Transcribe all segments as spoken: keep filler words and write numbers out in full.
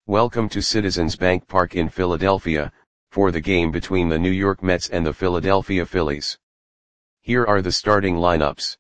Welcome to Citizens Bank Park in Philadelphia, for the game between the New York Mets and the Philadelphia Phillies. Here are the starting lineups.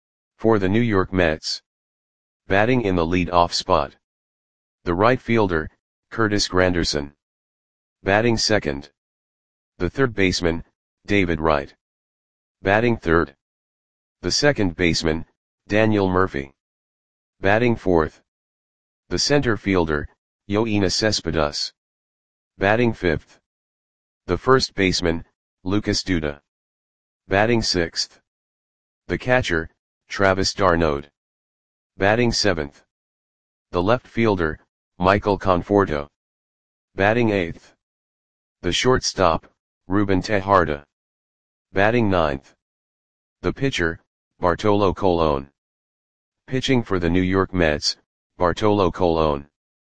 For the New York Mets. Batting in the lead-off spot. The right fielder, Curtis Granderson. Batting second. The third baseman, David Wright. Batting third. The second baseman, Daniel Murphy. Batting fourth. The center fielder, Yoenis Cespedes. Batting fifth. The first baseman, Lucas Duda. Batting sixth. The catcher, Travis d'Arnaud. Batting seventh. The left fielder, Michael Conforto. Batting eighth. The shortstop, Ruben Tejada. Batting ninth. The pitcher, Bartolo Colon. Pitching for the New York Mets, Bartolo Colon.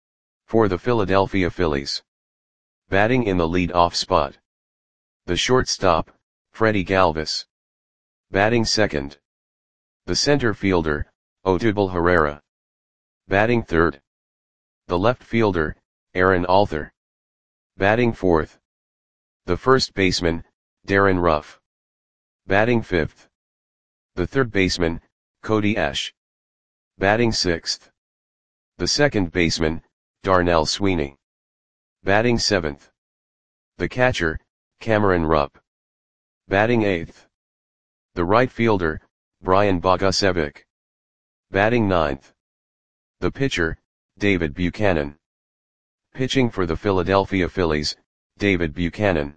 For the Philadelphia Phillies. Batting in the lead-off spot. The shortstop, Freddie Galvis. Batting second. The center fielder, Odubel Herrera. Batting third. The left fielder, Aaron Alther. Batting fourth. The first baseman, Darren Ruff. Batting fifth. The third baseman, Cody Ash. Batting sixth. The second baseman, Darnell Sweeney. Batting seventh. The catcher, Cameron Rupp. Batting eighth. The right fielder, Brian Bogusevic. Batting ninth. The pitcher, David Buchanan. Pitching for the Philadelphia Phillies, David Buchanan.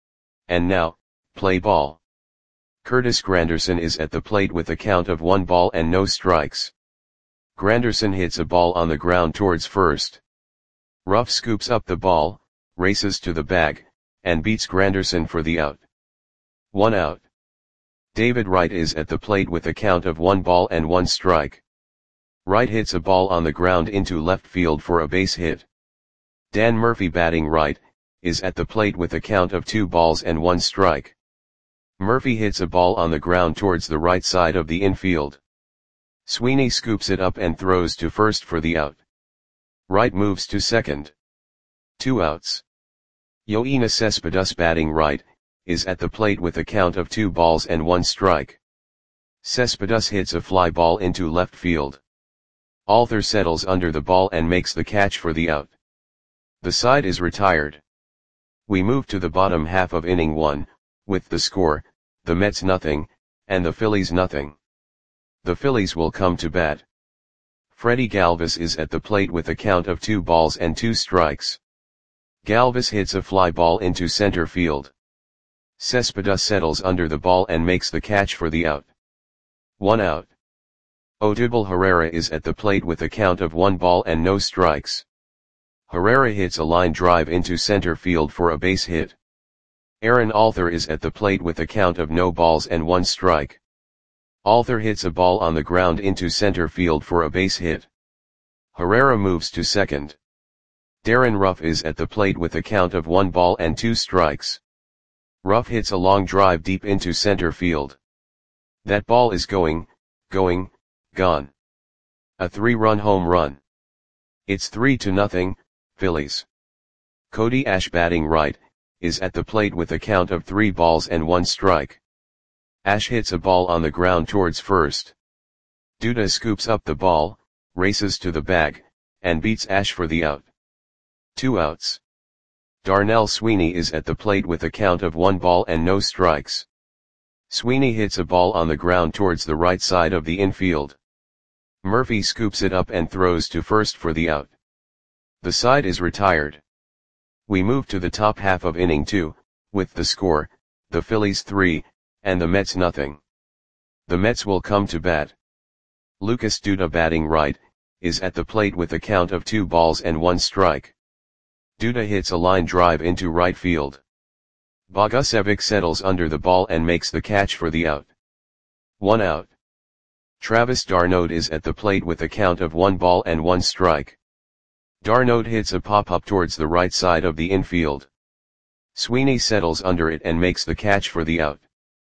And now, play ball. Curtis Granderson is at the plate with a count of one ball and no strikes. Granderson hits a ball on the ground towards first. Ruff scoops up the ball, races to the bag, and beats Granderson for the out. One out. David Wright is at the plate with a count of one ball and one strike. Wright hits a ball on the ground into left field for a base hit. Dan Murphy, batting right, is at the plate with a count of two balls and one strike. Murphy hits a ball on the ground towards the right side of the infield. Sweeney scoops it up and throws to first for the out. Wright moves to second. Two outs. Yoenis Cespedes, batting right, is at the plate with a count of two balls and one strike. Cespedes hits a fly ball into left field. Alther settles under the ball and makes the catch for the out. The side is retired. We move to the bottom half of inning one, with the score, the Mets nothing, and the Phillies nothing. The Phillies will come to bat. Freddie Galvis is at the plate with a count of two balls and two strikes. Galvis hits a fly ball into center field. Cespedes settles under the ball and makes the catch for the out. One out. Odubel Herrera is at the plate with a count of one ball and no strikes. Herrera hits a line drive into center field for a base hit. Aaron Alther is at the plate with a count of no balls and one strike. Alther hits a ball on the ground into center field for a base hit. Herrera moves to second. Darren Ruff is at the plate with a count of one ball and two strikes. Ruff hits a long drive deep into center field. That ball is going, going, gone. A three-run home run. It's three to nothing, Phillies. Cody Ash, batting right, is at the plate with a count of three balls and one strike. Ash hits a ball on the ground towards first. Duda scoops up the ball, races to the bag, and beats Ash for the out. Two outs. Darnell Sweeney is at the plate with a count of one ball and no strikes. Sweeney hits a ball on the ground towards the right side of the infield. Murphy scoops it up and throws to first for the out. The side is retired. We move to the top half of inning two, with the score, the Phillies three, and the Mets nothing. The Mets will come to bat. Lucas Duda, batting right, is at the plate with a count of two balls and one strike. Duda hits a line drive into right field. Bogusevic settles under the ball and makes the catch for the out. One out. Travis d'Arnaud is at the plate with a count of one ball and one strike. d'Arnaud hits a pop-up towards the right side of the infield. Sweeney settles under it and makes the catch for the out.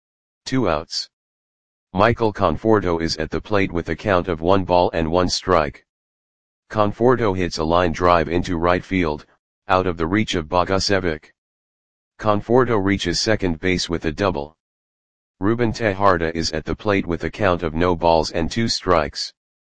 Two outs. Michael Conforto is at the plate with a count of one ball and one strike. Conforto hits a line drive into right field, out of the reach of Bogusevic. Conforto reaches second base with a double. Ruben Tejada is at the plate with a count of no balls and two strikes.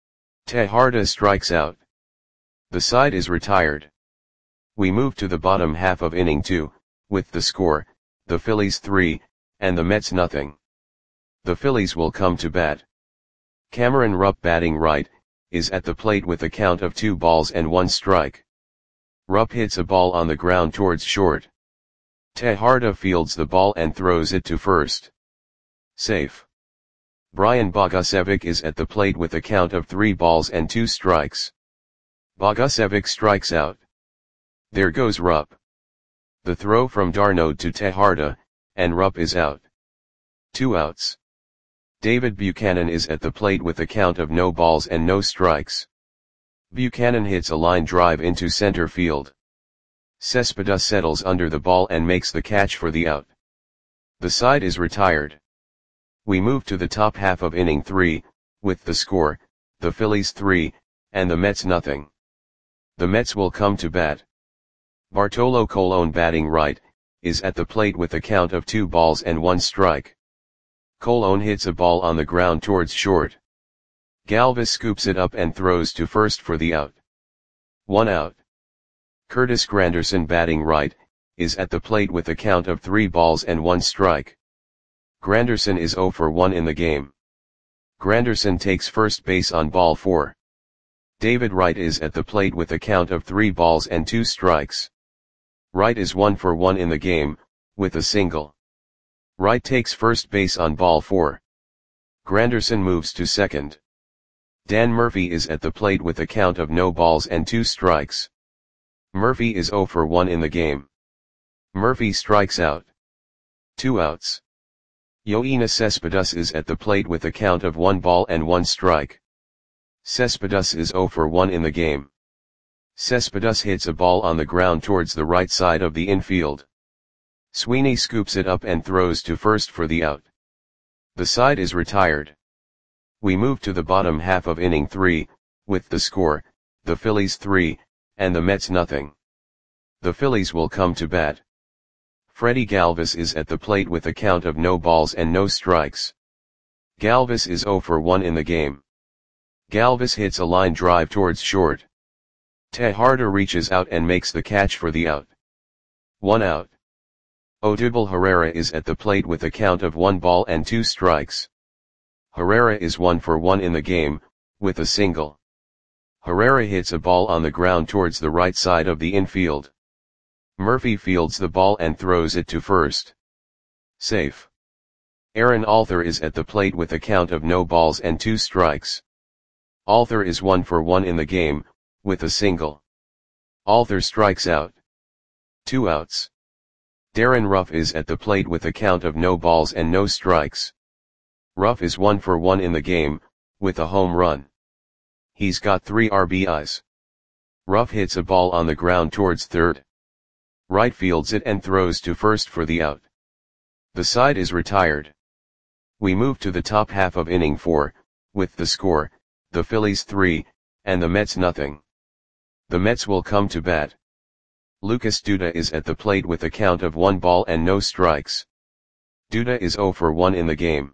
Tejada strikes out. The side is retired. We move to the bottom half of inning two, with the score, the Phillies three, and the Mets nothing. The Phillies will come to bat. Cameron Rupp, batting right, is at the plate with a count of two balls and one strike. Rupp hits a ball on the ground towards short. Tejada fields the ball and throws it to first. Safe. Brian Bogusevic is at the plate with a count of three balls and two strikes. Bogusevic strikes out. There goes Rupp. The throw from d'Arnaud to Tejada, and Rupp is out. Two outs. David Buchanan is at the plate with a count of no balls and no strikes. Buchanan hits a line drive into center field. Cespedes settles under the ball and makes the catch for the out. The side is retired. We move to the top half of inning three, with the score, the Phillies three, and the Mets nothing. The Mets will come to bat. Bartolo Colon, batting right, is at the plate with a count of two balls and one strike. Colon hits a ball on the ground towards short. Galvis scoops it up and throws to first for the out. One out. Curtis Granderson, batting right, is at the plate with a count of three balls and one strike. Granderson is zero for one in the game. Granderson takes first base on ball four. David Wright is at the plate with a count of three balls and two strikes. Wright is one for one in the game, with a single. Wright takes first base on ball four. Granderson moves to second. Dan Murphy is at the plate with a count of no balls and two strikes. Murphy is zero for one in the game. Murphy strikes out. Two outs. Yoenis Cespedes is at the plate with a count of one ball and one strike. Cespedes is zero for one in the game. Cespedes hits a ball on the ground towards the right side of the infield. Sweeney scoops it up and throws to first for the out. The side is retired. We move to the bottom half of inning three, with the score, the Phillies three, and the Mets nothing. The Phillies will come to bat. Freddie Galvis is at the plate with a count of no balls and no strikes. Galvis is zero for one in the game. Galvis hits a line drive towards short. Tejada reaches out and makes the catch for the out. One out. Odubel Herrera is at the plate with a count of one ball and two strikes. Herrera is one for one in the game, with a single. Herrera hits a ball on the ground towards the right side of the infield. Murphy fields the ball and throws it to first. Safe. Aaron Alther is at the plate with a count of no balls and two strikes. Alther is one for one in the game, with a single. Alther strikes out. Two outs. Darren Ruff is at the plate with a count of no balls and no strikes. Ruff is one for one in the game, with a home run. He's got three R B Is. Ruff hits a ball on the ground towards third. Wright fields it and throws to first for the out. The side is retired. We move to the top half of inning four, with the score, the Phillies three, and the Mets nothing. The Mets will come to bat. Lucas Duda is at the plate with a count of one ball and no strikes. Duda is zero for one in the game.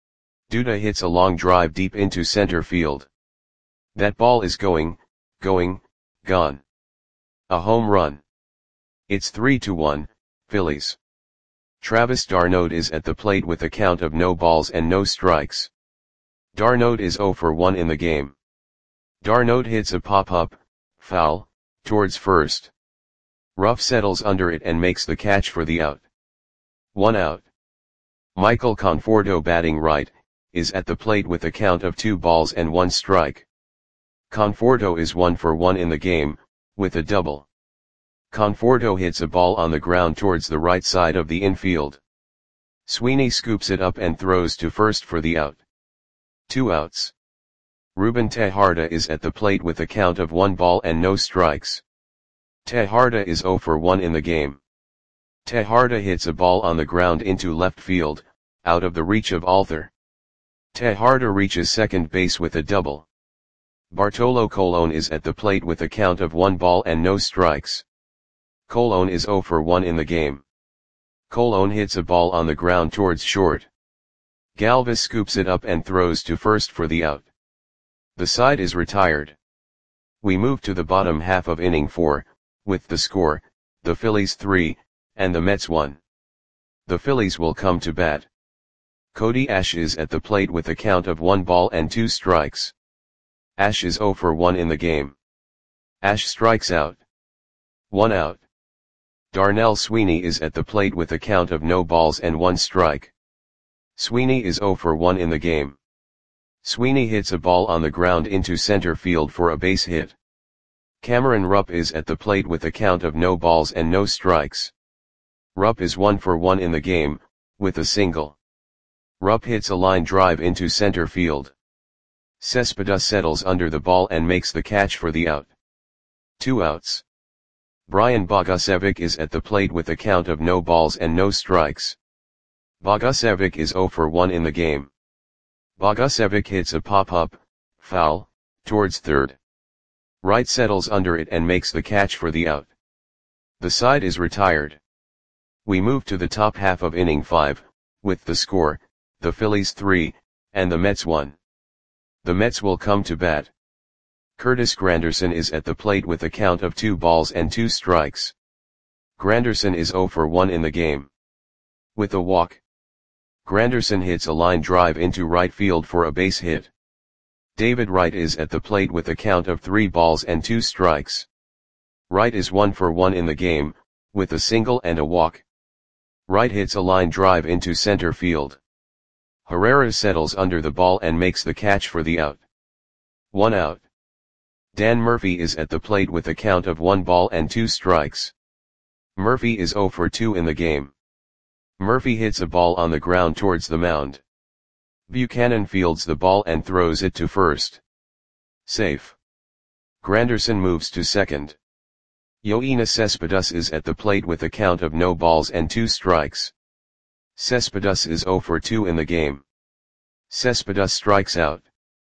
Duda hits a long drive deep into center field. That ball is going, going, gone. A home run. It's three to one, Phillies. Travis d'Arnaud is at the plate with a count of no balls and no strikes. d'Arnaud is zero for one in the game. d'Arnaud hits a pop-up, foul, towards first. Ruff settles under it and makes the catch for the out. One out. Michael Conforto, batting right, is at the plate with a count of two balls and one strike. Conforto is one for one in the game, with a double. Conforto hits a ball on the ground towards the right side of the infield. Sweeney scoops it up and throws to first for the out. Two outs. Ruben Tejada is at the plate with a count of one ball and no strikes. Tejada is zero for one in the game. Tejada hits a ball on the ground into left field, out of the reach of Alther. Tejada reaches second base with a double. Bartolo Colon is at the plate with a count of one ball and no strikes. Colon is zero for one in the game. Colon hits a ball on the ground towards short. Galvis scoops it up and throws to first for the out. The side is retired. We move to the bottom half of inning four, with the score, the Phillies three, and the Mets one. The Phillies will come to bat. Cody Ash is at the plate with a count of one ball and two strikes. Ash is zero for one in the game. Ash strikes out. One out. Darnell Sweeney is at the plate with a count of no balls and one strike. Sweeney is zero for one in the game. Sweeney hits a ball on the ground into center field for a base hit. Cameron Rupp is at the plate with a count of no balls and no strikes. Rupp is one for one in the game, with a single. Rupp hits a line drive into center field. Cespedes settles under the ball and makes the catch for the out. Two outs. Brian Bogusevic is at the plate with a count of no balls and no strikes. Bogusevic is zero for one in the game. Bogusevic hits a pop-up, foul, towards third. Wright settles under it and makes the catch for the out. The side is retired. We move to the top half of inning five, with the score, the Phillies three, and the Mets one. The Mets will come to bat. Curtis Granderson is at the plate with a count of two balls and two strikes. Granderson is zero for one in the game. With a walk. Granderson hits a line drive into right field for a base hit. David Wright is at the plate with a count of three balls and two strikes. Wright is one for one in the game, with a single and a walk. Wright hits a line drive into center field. Herrera settles under the ball and makes the catch for the out. One out. Dan Murphy is at the plate with a count of one ball and two strikes. Murphy is zero for two in the game. Murphy hits a ball on the ground towards the mound. Buchanan fields the ball and throws it to first. Safe. Granderson moves to second. Yoenis Cespedes is at the plate with a count of no balls and two strikes. Cespedes is zero for two in the game. Cespedes strikes out.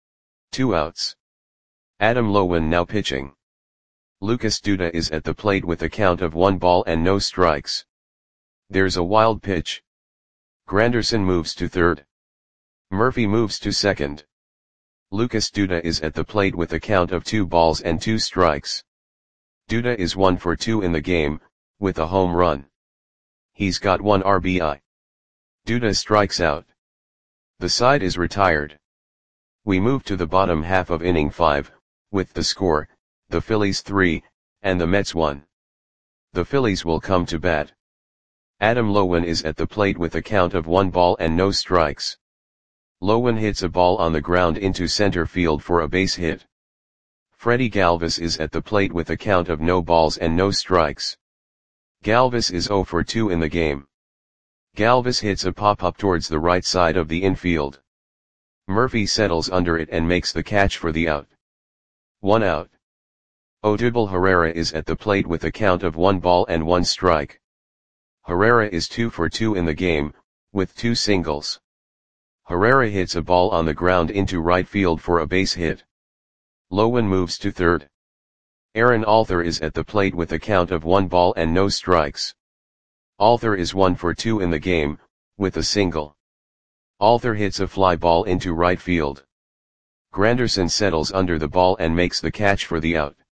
Two outs. Adam Loewen now pitching. Lucas Duda is at the plate with a count of one ball and no strikes. There's a wild pitch. Granderson moves to third. Murphy moves to second. Lucas Duda is at the plate with a count of two balls and two strikes. Duda is one for two in the game, with a home run. He's got one R B I. Duda strikes out. The side is retired. We move to the bottom half of inning five, with the score, the Phillies three, and the Mets one. The Phillies will come to bat. Adam Loewen is at the plate with a count of one ball and no strikes. Loewen hits a ball on the ground into center field for a base hit. Freddie Galvis is at the plate with a count of no balls and no strikes. Galvis is zero for two in the game. Galvis hits a pop-up towards the right side of the infield. Murphy settles under it and makes the catch for the out. One out. Odubel Herrera is at the plate with a count of one ball and one strike. Herrera is two for two in the game, with two singles. Herrera hits a ball on the ground into right field for a base hit. Loewen moves to third. Aaron Alther is at the plate with a count of one ball and no strikes. Alther is one for two in the game, with a single. Alther hits a fly ball into right field. Granderson settles under the ball and makes the catch for the out.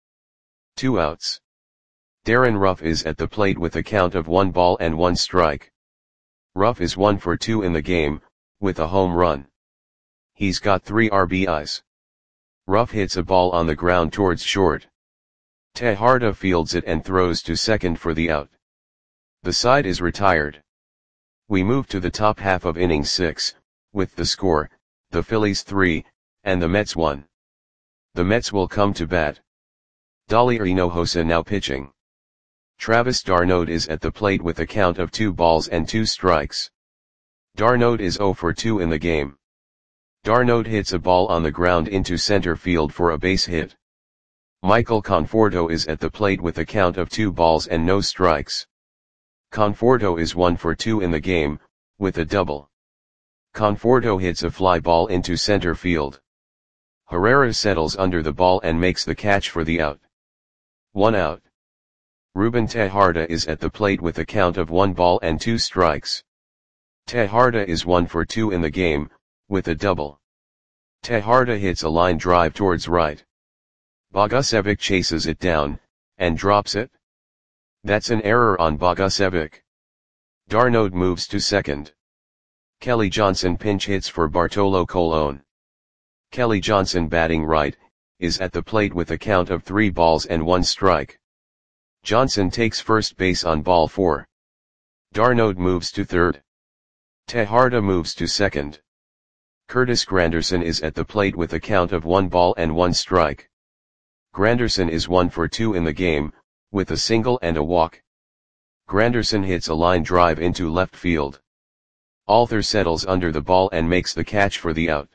Two outs. Darren Ruff is at the plate with a count of one ball and one strike. Ruff is one for two in the game, with a home run. He's got three R B Is. Ruff hits a ball on the ground towards short. Tejada fields it and throws to second for the out. The side is retired. We move to the top half of inning six, with the score, the Phillies three, and the Mets one. The Mets will come to bat. Dolly Hinojosa now pitching. Travis d'Arnaud is at the plate with a count of two balls and two strikes. d'Arnaud is zero for two in the game. d'Arnaud hits a ball on the ground into center field for a base hit. Michael Conforto is at the plate with a count of two balls and no strikes. Conforto is one for two in the game, with a double. Conforto hits a fly ball into center field. Herrera settles under the ball and makes the catch for the out. One out. Ruben Tejada is at the plate with a count of one ball and two strikes. Tejada is one for two in the game, with a double. Tejada hits a line drive towards right. Bogusevic chases it down, and drops it. That's an error on Bogusevic. d'Arnaud moves to second. Kelly Johnson pinch hits for Bartolo Colon. Kelly Johnson, batting right, is at the plate with a count of three balls and one strike. Johnson takes first base on ball four. d'Arnaud moves to third. Tejada moves to second. Curtis Granderson is at the plate with a count of one ball and one strike. Granderson is one for two in the game, with a single and a walk. Granderson hits a line drive into left field. Alter settles under the ball and makes the catch for the out.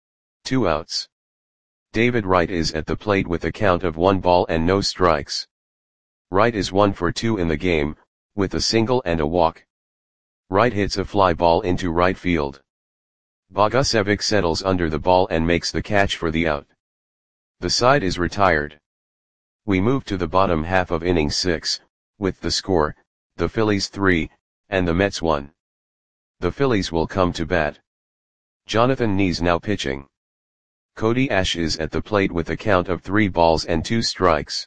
Two outs. David Wright is at the plate with a count of one ball and no strikes. Wright is one for two in the game, with a single and a walk. Wright hits a fly ball into right field. Bogusevic settles under the ball and makes the catch for the out. The side is retired. We move to the bottom half of inning six, with the score, the Phillies three, and the Mets one. The Phillies will come to bat. Jonathan Nees now pitching. Cody Ash is at the plate with a count of three balls and two strikes.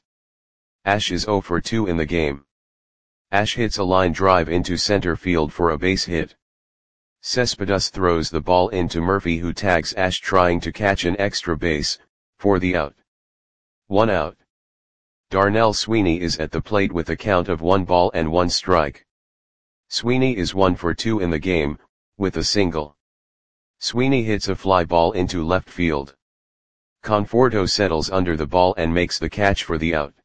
Ash is zero for two in the game. Ash hits a line drive into center field for a base hit. Cespedes throws the ball into Murphy, who tags Ash trying to catch an extra base, for the out. One out. Darnell Sweeney is at the plate with a count of one ball and one strike. Sweeney is one for two in the game, with a single. Sweeney hits a fly ball into left field. Conforto settles under the ball and makes the catch for the out.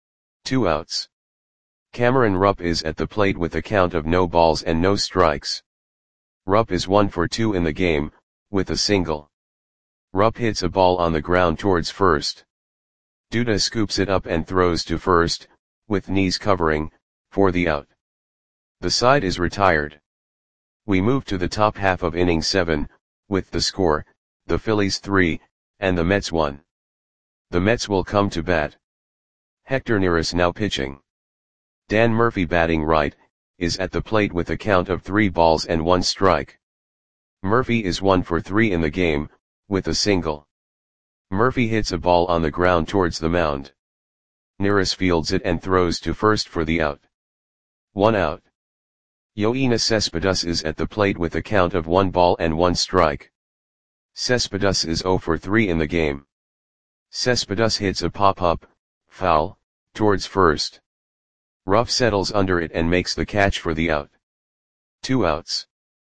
Two outs. Cameron Rupp is at the plate with a count of no balls and no strikes. Rupp is one for two in the game, with a single. Rupp hits a ball on the ground towards first. Duda scoops it up and throws to first, with Nees covering, for the out. The side is retired. We move to the top half of inning seven, with the score, the Phillies three, and the Mets one. The Mets will come to bat. Hector Neris now pitching. Dan Murphy, batting right, is at the plate with a count of three balls and one strike. Murphy is one for three in the game, with a single. Murphy hits a ball on the ground towards the mound. Neris fields it and throws to first for the out. One out. Yoenis Cespedes is at the plate with a count of one ball and one strike. Cespedes is zero for three in the game. Cespedes hits a pop-up, foul, towards first. Ruff settles under it and makes the catch for the out. Two outs.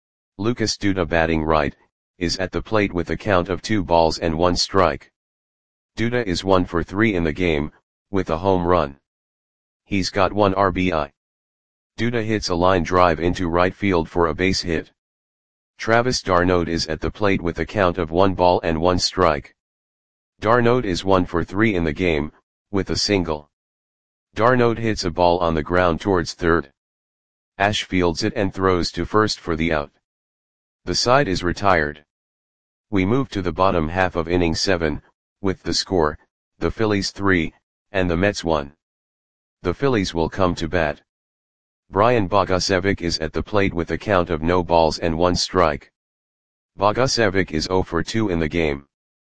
Lucas Duda, batting right, is at the plate with a count of two balls and one strike. Duda is one for three in the game, with a home run. He's got one R B I. Duda hits a line drive into right field for a base hit. Travis d'Arnaud is at the plate with a count of one ball and one strike. d'Arnaud is one for three in the game, with a single. d'Arnaud hits a ball on the ground towards third. Ash fields it and throws to first for the out. The side is retired. We move to the bottom half of inning seven, with the score, the Phillies three, and the Mets one. The Phillies will come to bat. Brian Bogusevic is at the plate with a count of no balls and one strike. Bogusevic is zero for two in the game.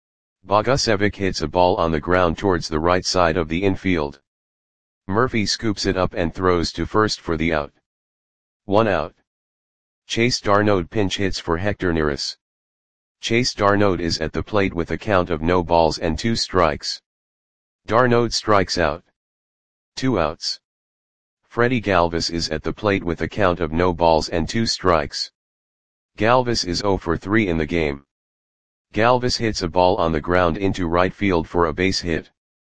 Bogusevic hits a ball on the ground towards the right side of the infield. Murphy scoops it up and throws to first for the out. One out. Chase d'Arnaud pinch hits for Hector Neris. Chase d'Arnaud is at the plate with a count of no balls and two strikes. d'Arnaud strikes out. Two outs. Freddie Galvis is at the plate with a count of no balls and two strikes. Galvis is zero for three in the game. Galvis hits a ball on the ground into right field for a base hit.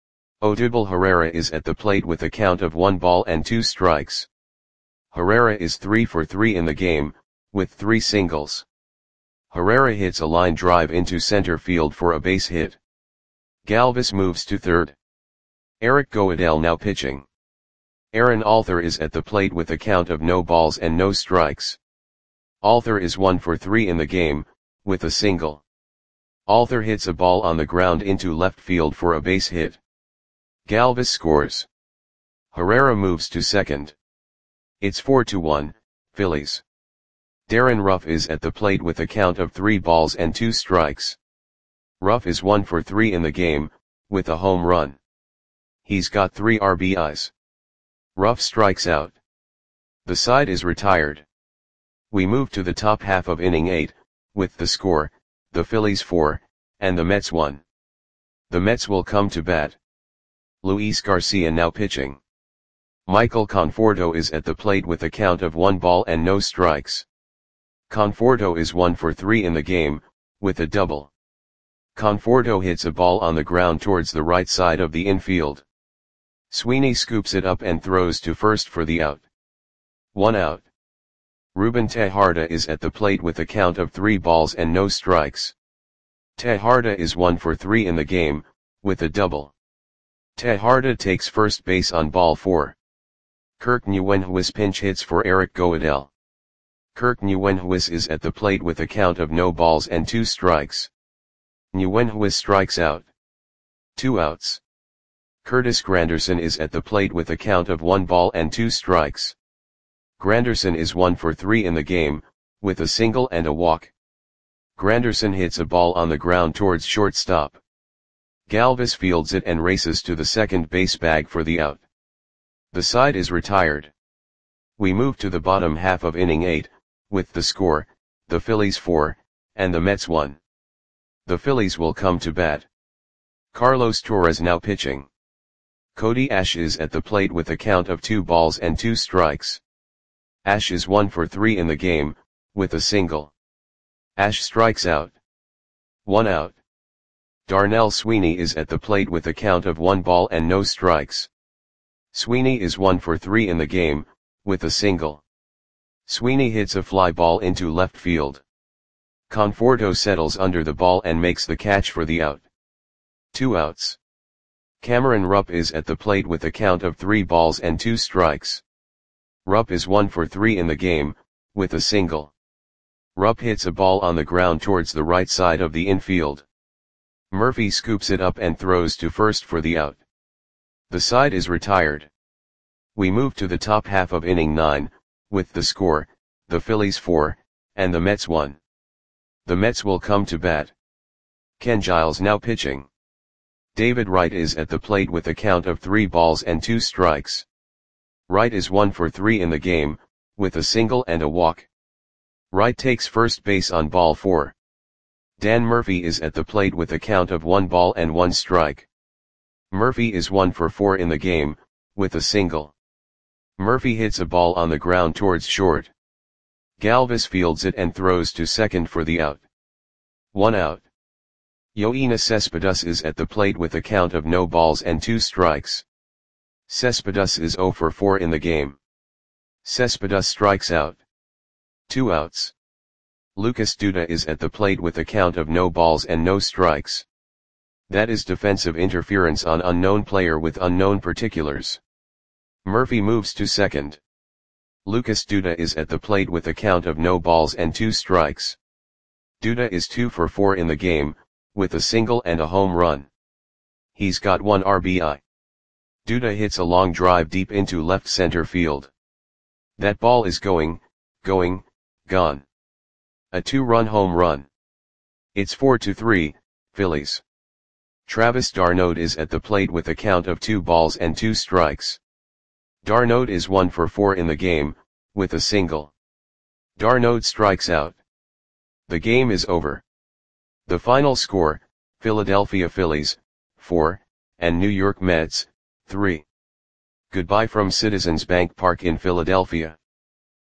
Odubel Herrera is at the plate with a count of one ball and two strikes. Herrera is three for three in the game, with three singles. Herrera hits a line drive into center field for a base hit. Galvis moves to third. Eric Goodell now pitching. Aaron Alter is at the plate with a count of no balls and no strikes. Alter is one for three in the game, with a single. Alther hits a ball on the ground into left field for a base hit. Galvis scores. Herrera moves to second. It's four to one, Phillies. Darren Ruff is at the plate with a count of three balls and two strikes. Ruff is one for three in the game, with a home run. He's got three R B Is. Ruff strikes out. The side is retired. We move to the top half of inning eight, with the score, the Phillies four, and the Mets one. The Mets will come to bat. Luis Garcia now pitching. Michael Conforto is at the plate with a count of one ball and no strikes. Conforto is one for three in the game, with a double. Conforto hits a ball on the ground towards the right side of the infield. Sweeney scoops it up and throws to first for the out. One out. Ruben Tejada is at the plate with a count of three balls and no strikes. Tejada is one for three in the game, with a double. Tejada takes first base on ball four. Kirk Nguyenhuis pinch hits for Eric Goadell. Kirk Nguyenhuis is at the plate with a count of no balls and two strikes. Nguyenhuis strikes out. Two outs. Curtis Granderson is at the plate with a count of one ball and two strikes. Granderson is one for three in the game, with a single and a walk. Granderson hits a ball on the ground towards shortstop. Galvis fields it and races to the second base bag for the out. The side is retired. We move to the bottom half of inning eight, with the score, the Phillies four, and the Mets one. The Phillies will come to bat. Carlos Torres now pitching. Cody Ash is at the plate with a count of two balls and two strikes. Ash is one for three in the game, with a single. Ash strikes out. One out. Darnell Sweeney is at the plate with a count of one ball and no strikes. Sweeney is one for three in the game, with a single. Sweeney hits a fly ball into left field. Conforto settles under the ball and makes the catch for the out. Two outs. Cameron Rupp is at the plate with a count of three balls and two strikes. Rupp is one for three in the game, with a single. Rupp hits a ball on the ground towards the right side of the infield. Murphy scoops it up and throws to first for the out. The side is retired. We move to the top half of inning nine, with the score, the Phillies four, and the Mets one. The Mets will come to bat. Ken Giles now pitching. David Wright is at the plate with a count of three balls and two strikes. Wright is one for three in the game, with a single and a walk. Wright takes first base on ball four. Dan Murphy is at the plate with a count of one ball and one strike. Murphy is one for four in the game, with a single. Murphy hits a ball on the ground towards short. Galvis fields it and throws to second for the out. One out. Yoenis Cespedes is at the plate with a count of no balls and two strikes. Cespedes is zero for four in the game. Cespedes strikes out. Two outs. Lucas Duda is at the plate with a count of no balls and no strikes. That is defensive interference on unknown player with unknown particulars. Murphy moves to second. Lucas Duda is at the plate with a count of no balls and two strikes. Duda is two for four in the game, with a single and a home run. He's got one R B I. Duda hits a long drive deep into left center field. That ball is going, going, gone. A two-run home run. It's four to three, Phillies. Travis d'Arnaud is at the plate with a count of two balls and two strikes. d'Arnaud is one for four in the game, with a single. d'Arnaud strikes out. The game is over. The final score, Philadelphia Phillies, four, and New York Mets, three. Goodbye from Citizens Bank Park in Philadelphia.